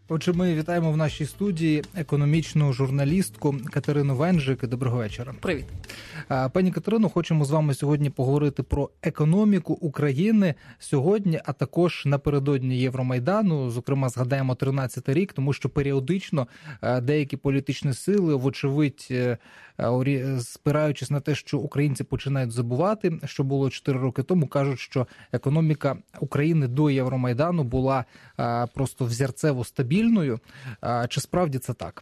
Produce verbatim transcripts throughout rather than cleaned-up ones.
Отже, ми вітаємо в нашій студії економічну журналістку Катерину Венжик. Доброго вечора. Привіт. Пані Катерино, хочемо з вами сьогодні поговорити про економіку України сьогодні, а також напередодні Євромайдану. Зокрема, згадаємо тринадцятий рік, тому що періодично деякі політичні сили, вочевидь, спираючись на те, що українці починають забувати, що було чотири роки тому, кажуть, що економіка України до Євромайдану була просто взірцево стабільною. Чи справді це так?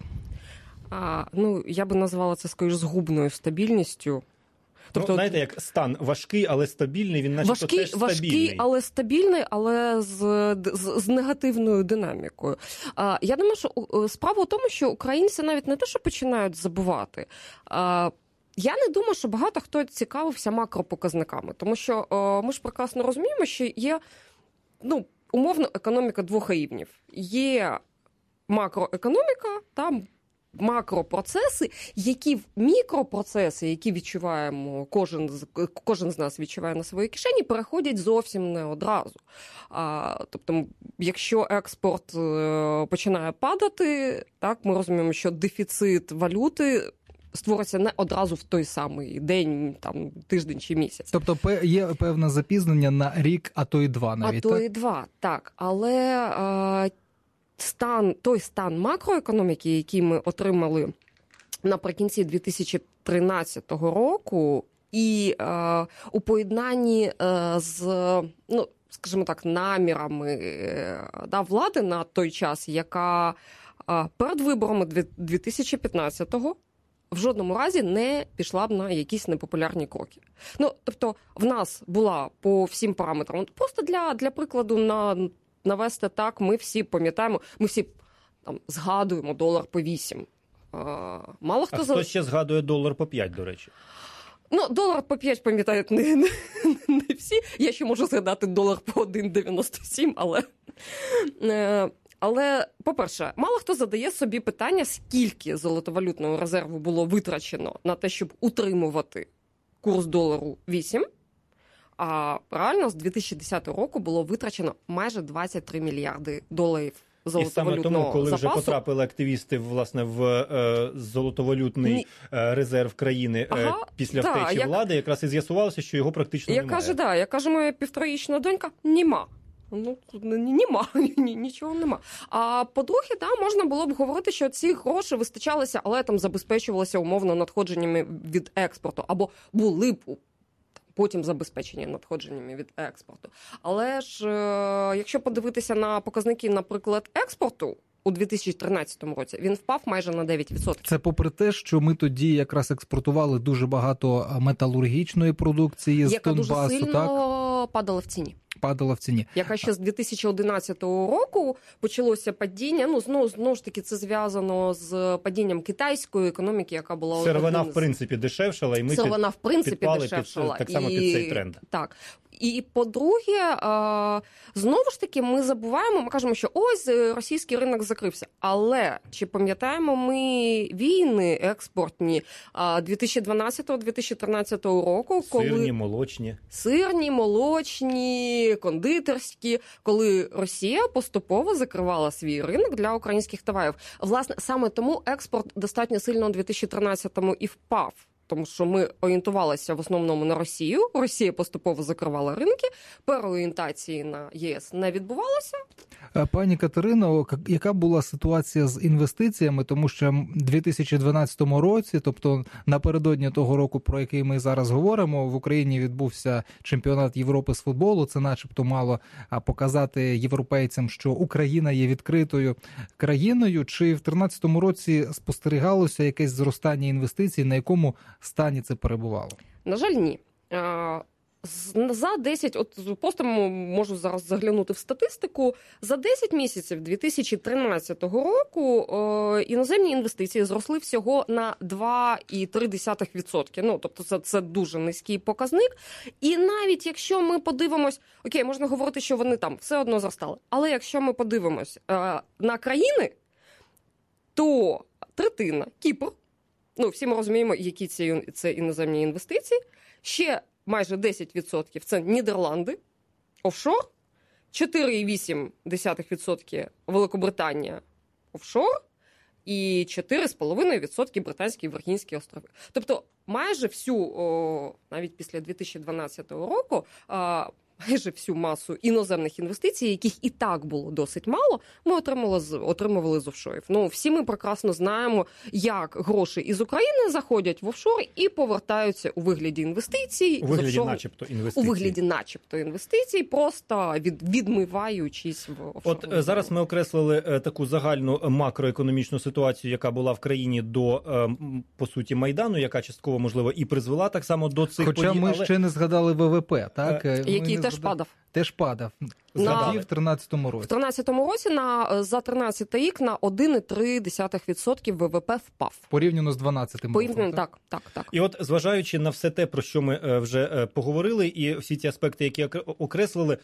А, ну, я би назвала це, скоріш, згубною стабільністю. Тобто, ну, знаєте, як стан важкий, але стабільний, він начебто важкий, теж стабільний. Важкий, але стабільний, але з, з, з негативною динамікою. А, я думаю, що справа в тому, що українці навіть не те, що починають забувати. А, я не думаю, що багато хто цікавився макропоказниками, тому що о, ми ж прекрасно розуміємо, що є, ну, умовно, економіка двох рівнів. Є макроекономіка, там макропроцеси, які мікропроцеси, які відчуваємо, кожен, кожен з нас відчуває на своїй кишені, переходять зовсім не одразу. А, тобто, якщо експорт починає падати, так, ми розуміємо, що дефіцит валюти створиться не одразу в той самий день, там, тиждень чи місяць. Тобто є певне запізнення на рік, а то і два навіть, А то так? і два, так. Але е, стан, той стан макроекономіки, який ми отримали наприкінці дві тисячі тринадцятого року, і е, у поєднанні е, з, ну, скажімо так, намірами е, да, влади на той час, яка е, перед виборами дві тисячі п'ятнадцятого в жодному разі не пішла б на якісь непопулярні кроки. Ну, тобто, в нас була по всім параметрам, просто для, для прикладу на, навести так, ми всі пам'ятаємо, ми всі там згадуємо долар по вісім. А, мало хто а за... хто ще згадує долар по п'ять, до речі? Ну, долар по п'ять пам'ятають не, не, не всі. Я ще можу згадати долар по один дев'яносто сім, але... Але, по-перше, мало хто задає собі питання, скільки золотовалютного резерву було витрачено на те, щоб утримувати курс долару вісім, а реально з дві тисячі десятого року було витрачено майже двадцять три мільярди доларів золотовалютного запасу. І саме тому, коли вже потрапили активісти, власне, в е, золотовалютний Ні. резерв країни ага, е, після та, втечі як... влади, якраз і з'ясувалося, що його практично я немає. Кажу, да, я кажу, моя півторарічна донька, нема. Ну, нема, нічого нема. А по-друге, да, можна було б говорити, що ці гроші вистачалися, але там забезпечувалися умовно надходженнями від експорту, або були б потім забезпечені надходженнями від експорту. Але ж, якщо подивитися на показники, наприклад, експорту, у дві тисячі тринадцятому році він впав майже на дев'ять відсотків. Це попри те, що ми тоді якраз експортували дуже багато металургічної продукції з яка Донбасу, дуже сильно так? падала в ціні. Падала в ціні. Яка ще з дві тисячі одинадцятого року почалося падіння. Ну, знову, знову ж таки, це зв'язано з падінням китайської економіки, яка була... Сировина, в принципі, дешевшала, і ми Сировина, в принципі, підпали дешевшала. Під, так само і... під цей тренд. Так. І, по-друге, знову ж таки, ми забуваємо, ми кажемо, що ось російський ринок закрився. Але чи пам'ятаємо ми війни експортні дві тисячі дванадцятого - дві тисячі тринадцятого року? Коли... Сирні, молочні. Сирні, молочні, кондитерські, коли Росія поступово закривала свій ринок для українських товарів. Власне, саме тому експорт достатньо сильно у дві тисячі тринадцятому і впав. Тому що ми орієнтувалися в основному на Росію. Росія поступово закривала ринки, переорієнтації на ЄС не відбувалося. Пані Катерино, яка була ситуація з інвестиціями? Тому що в дві тисячі дванадцятому році, тобто напередодні того року, про який ми зараз говоримо, в Україні відбувся чемпіонат Європи з футболу. Це начебто мало показати європейцям, що Україна є відкритою країною. Чи в тринадцятому році спостерігалося якесь зростання інвестицій, на якому стані це перебувало? На жаль, ні. За десять, от просто можу зараз заглянути в статистику, за десять місяців дві тисячі тринадцятого року е, іноземні інвестиції зросли всього на два цілих три десятих відсотка. Ну, тобто це, це дуже низький показник. І навіть якщо ми подивимось, окей, можна говорити, що вони там все одно зростали, але якщо ми подивимось е, на країни, то третина, Кіпр, ну, всі ми розуміємо, які це, це іноземні інвестиції, ще майже десять відсотків – це Нідерланди, офшор, чотири цілих вісім десятих відсотка Великобританія офшор і чотири цілих п'ять десятих відсотка Британські Віргінські острови. Тобто майже всю, о, навіть після дві тисячі дванадцятого року, а, майже всю масу іноземних інвестицій, яких і так було досить мало, ми отримали з, отримували з офшорів. Ну, всі ми прекрасно знаємо, як гроші із України заходять в офшор і повертаються у вигляді інвестицій. У вигляді офшор, начебто інвестицій. У вигляді начебто інвестицій, просто від, відмиваючись в офшор. От зараз ми окреслили таку загальну макроекономічну ситуацію, яка була в країні до, по суті, Майдану, яка частково, можливо, і призвела так само до цих Хоча подій. ми але... ще не згадали ВВП, так? Який теж падав. Теж падав. На... в тринадцятому році. В тринадцятому році на, за тринадцятий рік на один цілих три десятих відсотка ВВП впав. Порівняно з дванадцятим роком. Порівняно, так, так, так. І от, зважаючи на все те, про що ми вже поговорили, і всі ці аспекти, які окреслили,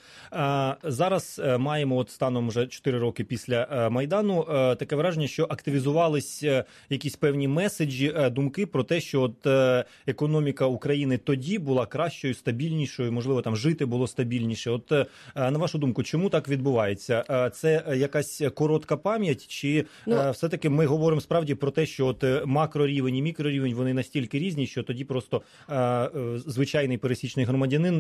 зараз маємо от станом вже чотири роки після Майдану таке враження, що активізувались якісь певні меседжі, думки про те, що от економіка України тоді була кращою, стабільнішою, можливо, там жити було стабільніше. От на вашу думку, чому так відбувається? Це якась коротка пам'ять, чи ну, все-таки ми говоримо справді про те, що от макрорівень і мікрорівень, вони настільки різні, що тоді просто звичайний пересічний громадянин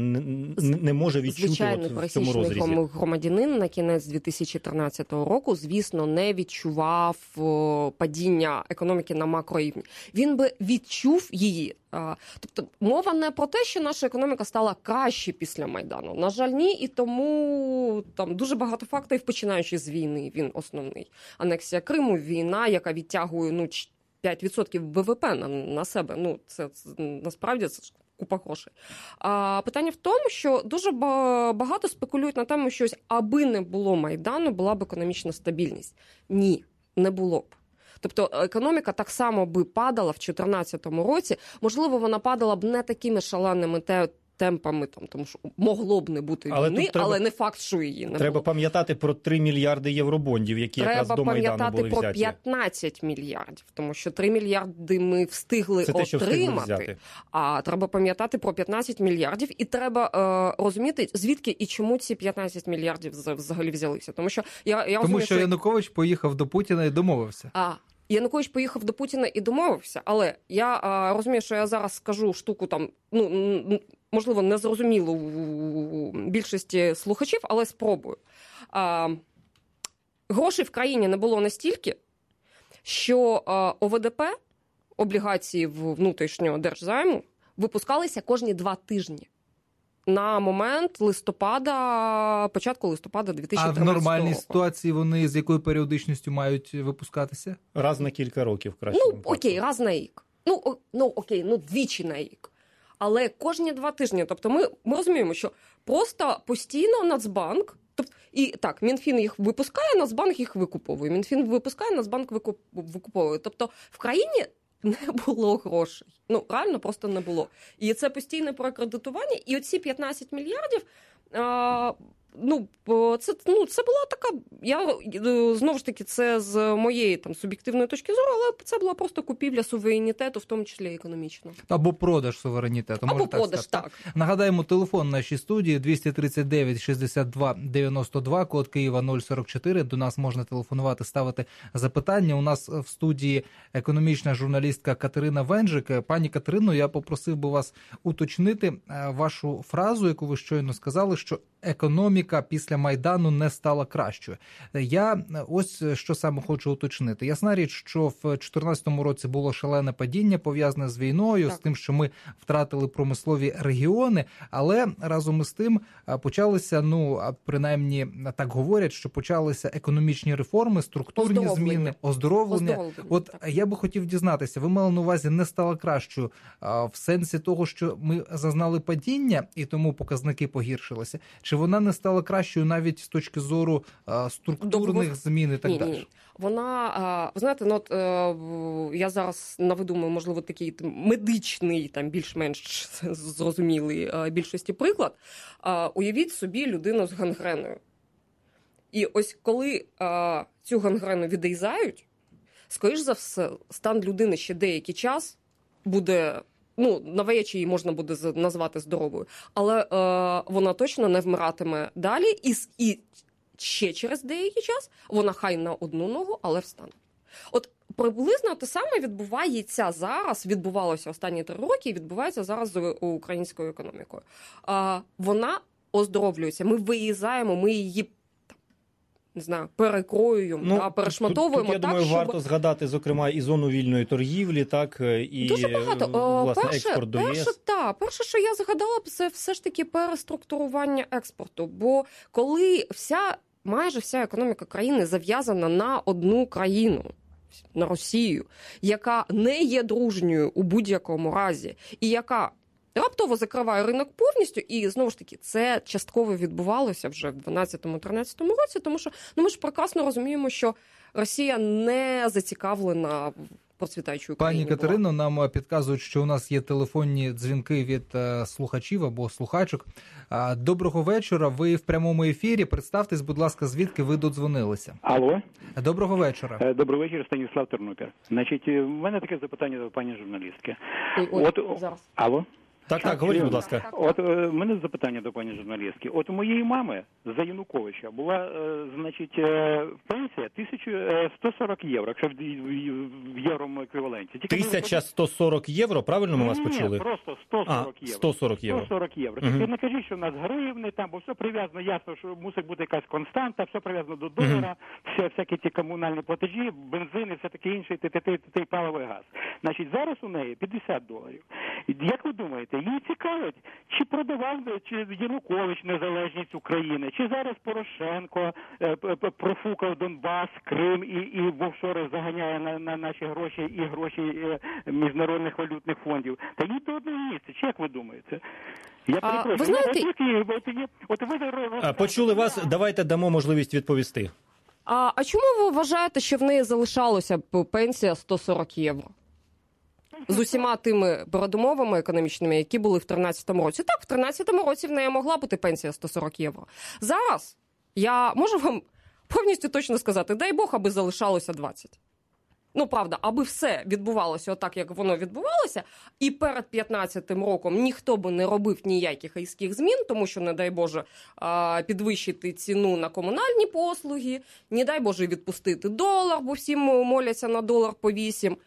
не може відчути звичайний от в цьому розрізі? Звичайний пересічний громадянин на кінець дві тисячі тринадцятого року, звісно, не відчував падіння економіки на макрорівні. Він би відчув її. Тобто мова не про те, що наша економіка стала краще після Майдану. На жаль, ні, і тому там дуже багато факторів, починаючи з війни, він основний. Анексія Криму, війна, яка відтягує ну, п'ять відсотків ВВП на, на себе. Ну, це, це насправді це купа грошей. А питання в тому, що дуже багато спекулюють на тему, що ось, аби не було Майдану, була б економічна стабільність. Ні, не було б. Тобто економіка так само би падала в дві тисячі чотирнадцятому році. Можливо, вона падала б не такими шаленими те, темпами, там, тому що могло б не бути але війни, треба, але не факт, що її не треба було. пам'ятати про три мільярди євробондів, які треба якраз до Майдану були взяті. Треба пам'ятати про п'ятнадцять мільярдів, тому що три мільярди ми встигли Це те, що встигли отримати, взяти. А треба пам'ятати про п'ятнадцять мільярдів, і треба е, розуміти, звідки і чому ці п'ятнадцять мільярдів взагалі взялися. Тому що я, я тому розумію, що Янукович поїхав до Путіна і домовився. А Янукович поїхав до Путіна і домовився, але я а, розумію, що я зараз скажу штуку там, ну, можливо, незрозуміло у більшості слухачів, але спробую. А, грошей в країні не було настільки, що а, ОВДП, облігації внутрішнього держзайму, випускалися кожні два тижні. На момент листопада, початку листопада дві тисячі тринадцятого року. А в нормальній року. Ситуації вони з якою періодичністю мають випускатися? Раз на кілька років, краще. Ну, окей, раз на рік. Ну, о, ну, окей, ну, двічі на рік. Але кожні два тижні. Тобто ми, ми розуміємо, що просто постійно Нацбанк, тобто, і так, Мінфін їх випускає, Нацбанк їх викуповує. Мінфін випускає, Нацбанк викуп, викуповує. Тобто в країні не було грошей. Ну, реально просто не було. І це постійне прокредитування. І оці п'ятнадцять мільярдів, а, ну, це, ну, це була така, я, знову ж таки, це з моєї там суб'єктивної точки зору, але це була просто купівля суверенітету, в тому числі економічно. Або продаж суверенітету. Або продаж, так. так. Нагадаємо, телефон нашій студії двісті тридцять дев'ять шістдесят два дев'яносто два, код Києва нуль сорок чотири. До нас можна телефонувати, ставити запитання. У нас в студії економічна журналістка Катерина Венжик. Пані Катерино, я попросив би вас уточнити вашу фразу, яку ви щойно сказали, що економіка після Майдану не стала кращою. Я ось що саме хочу уточнити. Ясна річ, що в чотирнадцятому році було шалене падіння, пов'язане з війною, так. з тим, що ми втратили промислові регіони, але разом із тим почалися, ну, принаймні так говорять, що почалися економічні реформи, структурні оздоровлення. зміни, оздоровлення. оздоровлення. От так. Я би хотів дізнатися, ви мали на увазі не стала кращою в сенсі того, що ми зазнали падіння і тому показники погіршилися, чи вона не стала кращою навіть з точки зору а, структурних Добре. змін і так ні, далі? Ні. Вона, ви знаєте, ну, от, я зараз наведу, можливо, такий медичний, там, більш-менш зрозумілий більшості приклад. Уявіть собі людину з гангреною. І ось коли цю гангрену відрізають, скоріш за все, стан людини ще деякий час буде... Ну, навряд чи її можна буде назвати здоровою, але е, вона точно не вмиратиме далі. І, і ще через деякий час вона хай на одну ногу, але встане. От приблизно те саме відбувається зараз, відбувалося останні три роки і відбувається зараз з українською економікою. А, вона оздоровлюється, ми виїздаємо, ми її не знаю, перекроюємо, ну, та, перешматовуємо. Тут, тут, я так, думаю, щоб... варто згадати, зокрема, і зону вільної торгівлі, так, і дуже багато. власне, перше, експорт до перше, ЄС. та, перше, що я згадала б, це все ж таки переструктурування експорту. Бо коли вся, майже вся економіка країни зав'язана на одну країну, на Росію, яка не є дружньою у будь-якому разі, і яка раптово закриває ринок повністю, і, знову ж таки, це частково відбувалося вже в дванадцятому-тринадцятому році, тому що ну, ми ж прекрасно розуміємо, що Росія не зацікавлена в процвітаючій Україні. Пані Катерино, нам підказують, що у нас є телефонні дзвінки від е, слухачів або слухачок. А, доброго вечора, ви в прямому ефірі. Представтесь, будь ласка, звідки ви додзвонилися. Алло. Доброго вечора. Добрий вечір, Станіслав Тернопіль. Значить, в мене таке запитання до пані журналістки. Ой, ой, От, зараз. алло. Так, так, говоріть, будь ласка. От в мене запитання до пані журналістки. От у моєї мами за Януковича була, е, значить, е, пенсія тисяча сто сорок євро, якщо в, в, в єврому еквіваленті. Тільки тисяча сто сорок євро, правильно ми вас почули? Ні, просто сто сорок а, євро. сто сорок євро. сто сорок євро. Угу. Ти не кажіть, що в нас гривни, там, бо все прив'язано, ясно, що мусить бути якась константа, все прив'язано до долара, угу. все, всякі ті комунальні платежі, бензин і все таке інше, ти, ти, ти, ти, паливий газ. Значить, зараз у неї п'ятдесят доларів. Як ви думаєте, їй цікавить, чи продавав чи Янукович незалежність України, чи зараз Порошенко е, профукав Донбас, Крим і, і в офшори заганяє на, на наші гроші і гроші е, міжнародних валютних фондів. Та їй то одне місце. Чи як ви думаєте? Я а, перепрошую. ви знаєте... От, от, от, ви... Почули вас, давайте дамо можливість відповісти. А, а чому ви вважаєте, що в неї залишалося пенсія сто сорок євро? З усіма тими передумовами економічними, які були в тринадцятому році. Так, в тринадцятому році в неї могла бути пенсія сто сорок євро. Зараз я можу вам повністю точно сказати, дай Бог, аби залишалося двадцять. Ну, правда, аби все відбувалося отак, як воно відбувалося, і перед п'ятнадцятим роком ніхто би не робив ніяких різких змін, тому що, не дай Боже, підвищити ціну на комунальні послуги, не дай Боже відпустити долар, бо всі моляться на долар по вісім.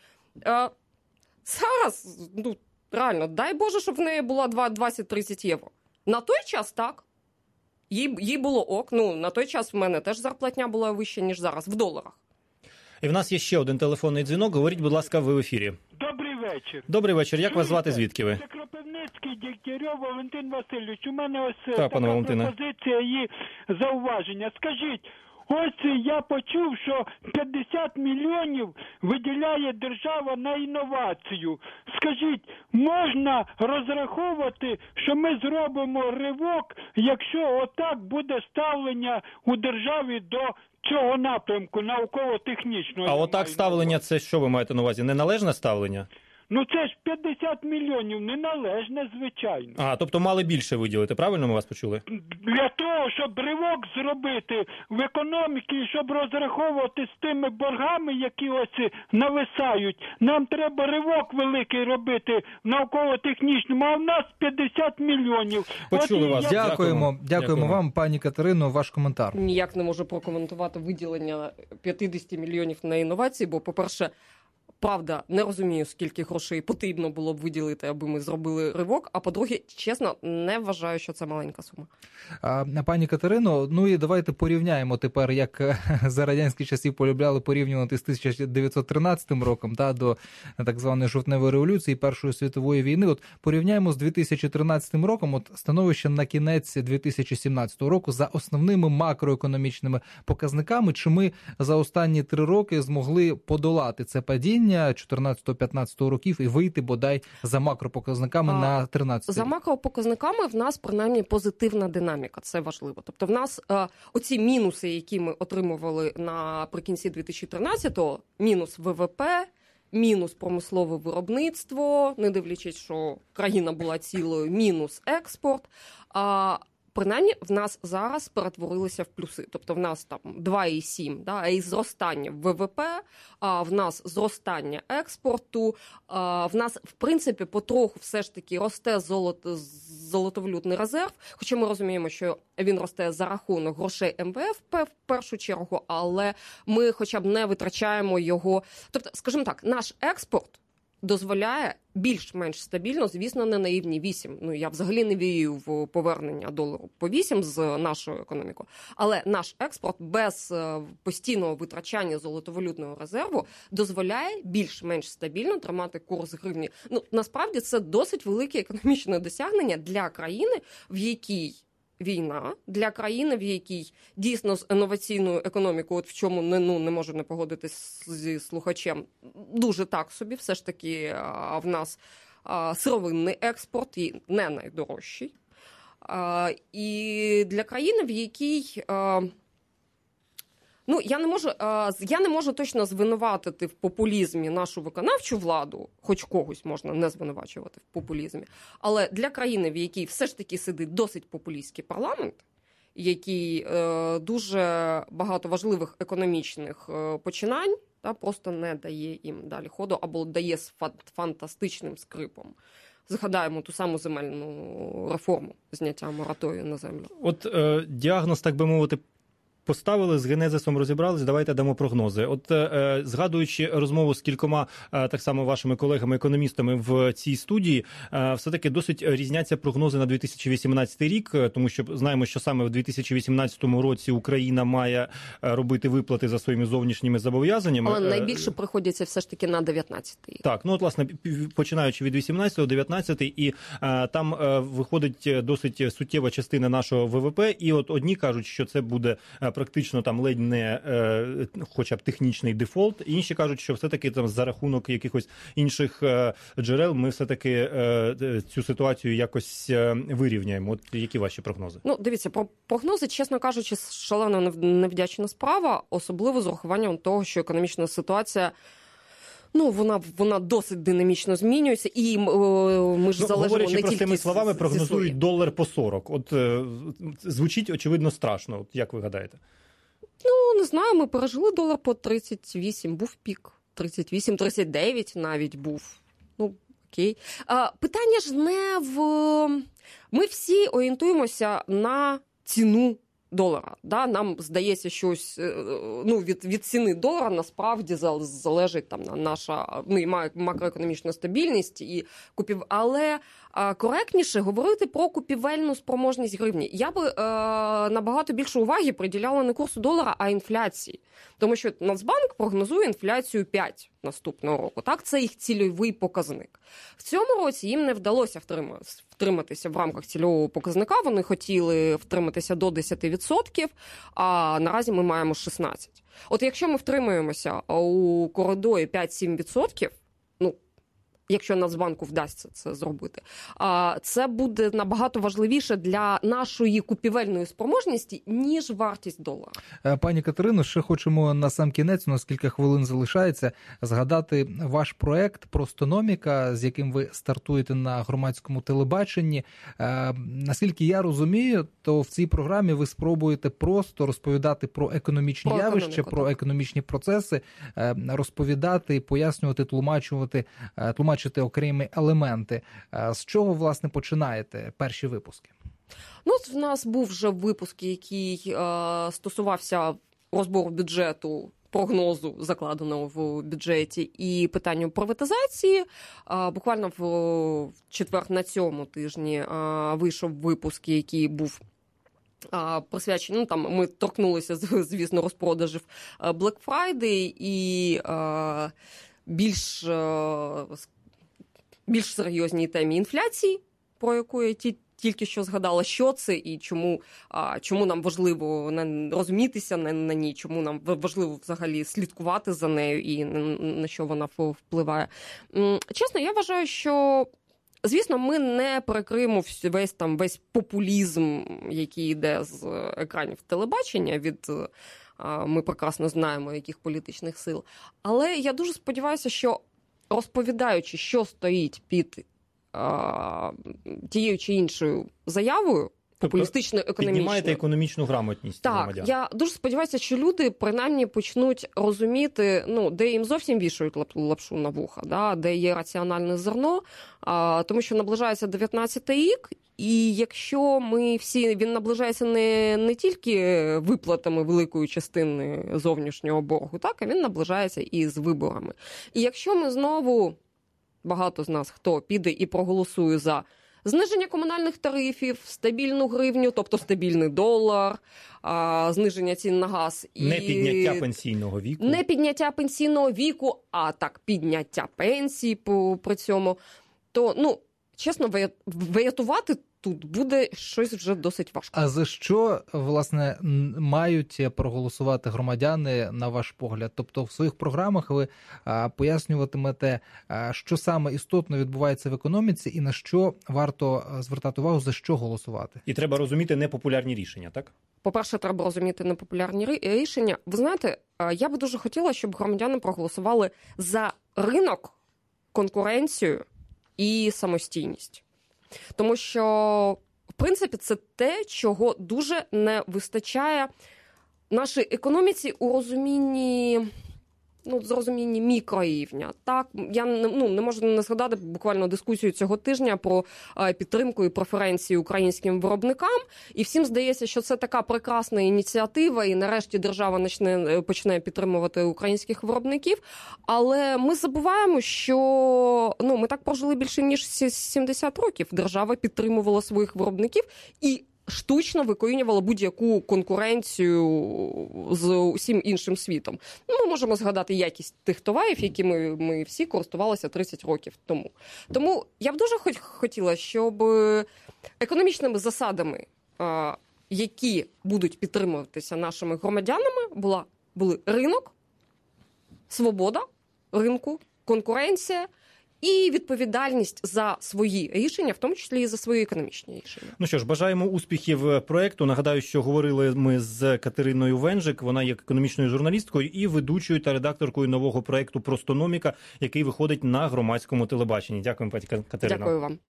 Зараз, ну, реально, дай Боже, щоб в неї була двадцять-тридцять євро. На той час так. Їй, їй було ок. Ну, на той час в мене теж зарплатня була вища, ніж зараз, в доларах. І в нас є ще один телефонний дзвінок. Говоріть, будь ласка, ви в ефірі. Добрий вечір. Добрий вечір. Як вас звати, звідки ви? Це Кропивницький, Дегтярьов Валентин Васильович. У мене ось так, така пане Валентине. пропозиція і зауваження. Скажіть, ось я почув, що п'ятдесят мільйонів виділяє держава на інновацію. Скажіть, можна розраховувати, що ми зробимо ривок, якщо отак буде ставлення у державі до цього напрямку науково-технічного? А отак ставлення, це що ви маєте на увазі? Неналежне ставлення? Ну це ж п'ятдесят мільйонів, неналежне, звичайно. А, тобто мали більше виділити, правильно ми вас почули? Для того, щоб ривок зробити в економіці, щоб розраховувати з тими боргами, які ось нависають, нам треба ривок великий робити в науково-технічному, а в нас п'ятдесят мільйонів. Почули От вас. я... Дякуємо, Дякуємо. дякуємо, Дякуємо вам, пані Катерино, ваш коментар. Ніяк не можу прокоментувати виділення п'ятдесят мільйонів на інновації, бо, по-перше, правда, не розумію, скільки грошей потрібно було б виділити, аби ми зробили ривок. А по-друге, чесно, не вважаю, що це маленька сума. А, пані Катерино, ну і давайте порівняємо тепер, як за радянських часів полюбляли порівнювати з тисяча дев'ятсот тринадцятим роком, та, до так званої жовтневої революції, Першої світової війни. От порівняємо з дві тисячі тринадцятим роком, от становище на кінець дві тисячі сімнадцятого року за основними макроекономічними показниками. Чи ми за останні три роки змогли подолати це падіння чотирнадцятого-п'ятнадцятого років і вийти, бодай, за макропоказниками а, на тринадцятий За рік? макропоказниками в нас, принаймні, позитивна динаміка. Це важливо. Тобто в нас е, оці мінуси, які ми отримували наприкінці дві тисячі тринадцятого, мінус ВВП, мінус промислове виробництво, не дивлячись, що країна була цілою, мінус експорт, а принаймні в нас зараз перетворилися в плюси. Тобто в нас там два цілих сім, да, і зростання ВВП, а в нас зростання експорту, а в нас, в принципі, потроху все ж таки росте золото, золотовалютний резерв, хоча ми розуміємо, що він росте за рахунок грошей ем ве еф в першу чергу, але ми хоча б не витрачаємо його. Тобто, скажімо так, наш експорт дозволяє більш-менш стабільно, звісно, не на рівні вісім. Ну, я взагалі не вірю в повернення долару по вісім з нашою економікою. Але наш експорт без постійного витрачання золотовалютного резерву дозволяє більш-менш стабільно тримати курс гривні. Ну, насправді, це досить велике економічне досягнення для країни, в якій війна, для країни, в якій дійсно з інноваційною економікою, от в чому не, ну, не можу не погодитись зі слухачем, дуже так собі, все ж таки а, в нас а, сировинний експорт і не найдорожчий. А, і для країни, в якій... А, Ну, я не можу, я не можу точно звинуватити в популізмі нашу виконавчу владу, хоч когось можна не звинувачувати в популізмі, але для країни, в якій все ж таки сидить досить популістський парламент, який е, дуже багато важливих економічних е, починань та просто не дає їм далі ходу або дає з фантастичним скрипом. Згадаємо ту саму земельну реформу, зняття мораторію на землю. От е, діагноз, так би мовити, поставили, з генезисом розібрались, давайте дамо прогнози. От е, згадуючи розмову з кількома е, так само вашими колегами-економістами в цій студії, е, все-таки досить різняться прогнози на дві тисячі вісімнадцятий рік, тому що знаємо, що саме в дві тисячі вісімнадцятому році Україна має робити виплати за своїми зовнішніми зобов'язаннями. Але найбільше приходиться все ж таки на дев'ятнадцятий рік. Так, ну от, власне, починаючи від вісімнадцятого, дев'ятнадцятий, і е, там е, виходить досить суттєва частина нашого ВВП, і от одні кажуть, що це буде е, практично там ледь не е, хоча б технічний дефолт. Інші кажуть, що все-таки там за рахунок якихось інших е, джерел ми все-таки е, цю ситуацію якось е, вирівняємо. От які ваші прогнози? Ну, дивіться, про прогнози, чесно кажучи, шалено невдячна справа, особливо з урахуванням того, що економічна ситуація Ну, вона, вона досить динамічно змінюється, і е, ми ж ну, залежимо говорячи не тільки... простими словами, прогнозують свої. долар по сорок. От е, звучить, очевидно, страшно. От як ви гадаєте? Ну, не знаю, ми пережили долар по тридцять вісім, був пік. тридцять вісім, тридцять дев'ять навіть був. Ну, окей. А, питання ж не в... Ми всі орієнтуємося на ціну долара. Да? Нам здається, щось ну, від, від ціни долара насправді залежить там наша ну, і макроекономічна стабільність і купів. Але а, коректніше говорити про купівельну спроможність гривні. Я би е, набагато більше уваги приділяла не курсу долара, а інфляції. Тому що Нацбанк прогнозує інфляцію п'ять наступного року. Так, це їх цільовий показник. В цьому році їм не вдалося втриматися в рамках цільового показника. Вони хотіли втриматися до десять відсотків, а наразі ми маємо шістнадцять відсотків. От якщо ми втримаємося у коридорі п'ять-сім відсотків, ну, якщо Нацбанку вдасться це зробити, це буде набагато важливіше для нашої купівельної спроможності, ніж вартість долара. Пані Катерино, ще хочемо на сам кінець, у нас кілька хвилин залишається, згадати ваш проект «Простономіка», з яким ви стартуєте на громадському телебаченні. Наскільки я розумію, то в цій програмі ви спробуєте просто розповідати про економічні про явища, про так. економічні процеси, розповідати і пояснювати, тлумачувати, тлумачувати окремі елементи. З чого, власне, починаєте перші випуски? Ну, в нас був вже випуск, який е, стосувався розбору бюджету, прогнозу, закладеного в бюджеті, і питанню приватизації. Е, буквально в, в четвер на цьому тижні е, вийшов випуск, який був присвячені, ну, там ми торкнулися, звісно, розпродажів Black Friday і е, більш е, більш серйозній темі інфляції, про яку я ті, тільки що згадала, що це і чому, а, чому нам важливо розумітися на, на ній, чому нам важливо взагалі слідкувати за нею і на, на що вона впливає. Чесно, я вважаю, що, звісно, ми не перекриємо весь, там, весь популізм, який йде з екранів телебачення від... Ми прекрасно знаємо, яких політичних сил. Але я дуже сподіваюся, що розповідаючи, що стоїть під а, тією чи іншою заявою, популістичної економічної. Піднімаєте економічну грамотність так, громадян. Я дуже сподіваюся, що люди принаймні почнуть розуміти, ну, де їм зовсім вішають лапшу на вуха, да, де є раціональне зерно, а, тому що наближається дев'ятнадцятий рік, і якщо ми всі, він наближається не, не тільки виплатами великої частини зовнішнього боргу, так, а він наближається і з виборами. І якщо ми знову, багато з нас хто піде і проголосує за зниження комунальних тарифів, стабільну гривню, тобто стабільний долар, а, зниження цін на газ. І не підняття пенсійного віку. Не підняття пенсійного віку, а так, підняття пенсії по, при цьому. То, ну, чесно, врятувати тут буде щось вже досить важко. А за що, власне, мають проголосувати громадяни, на ваш погляд? Тобто в своїх програмах ви а, пояснюватимете, а, що саме істотно відбувається в економіці і на що варто звертати увагу, за що голосувати? І треба розуміти непопулярні рішення, так? По-перше, треба розуміти непопулярні рішення. Ви знаєте, я би дуже хотіла, щоб громадяни проголосували за ринок, конкуренцію і самостійність. Тому що, в принципі, це те, чого дуже не вистачає нашій економіці у розумінні, ну, з розумінні мікрорівня. Так, я ну, не можу не згадати буквально дискусію цього тижня про е, підтримку і преференції українським виробникам. І всім здається, що це така прекрасна ініціатива, і нарешті держава почне, почне підтримувати українських виробників. Але ми забуваємо, що ну, ми так прожили більше ніж сімдесят років. Держава підтримувала своїх виробників і штучно викорінювала будь-яку конкуренцію з усім іншим світом. Ну, ми можемо згадати якість тих товарів, якими ми всі користувалися тридцять років тому. Тому я б дуже хоч хотіла, щоб економічними засадами, які будуть підтримуватися нашими громадянами, була, були ринок, свобода ринку, конкуренція і відповідальність за свої рішення, в тому числі і за свої економічні рішення. Ну що ж, бажаємо успіхів проекту. Нагадаю, що говорили ми з Катериною Венжик, вона є економічною журналісткою і ведучою та редакторкою нового проекту «Простономіка», який виходить на громадському телебаченні. Дякуємо, пані Катерина. Дякую вам.